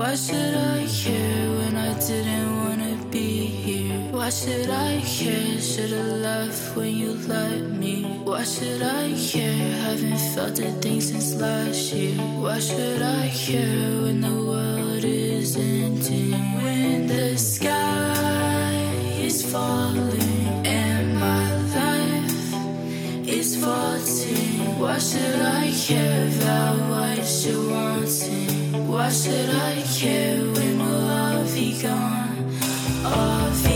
Why should I care when I didn't wanna be here? Why should I care? Should've left when you let me. Why should I care? Haven't felt a thing since last year. Why should I care when the world is ending? When the sky is falling and my life is faulting. Why should I care about what you're wanting? Why should I care when we'll all be gone? All be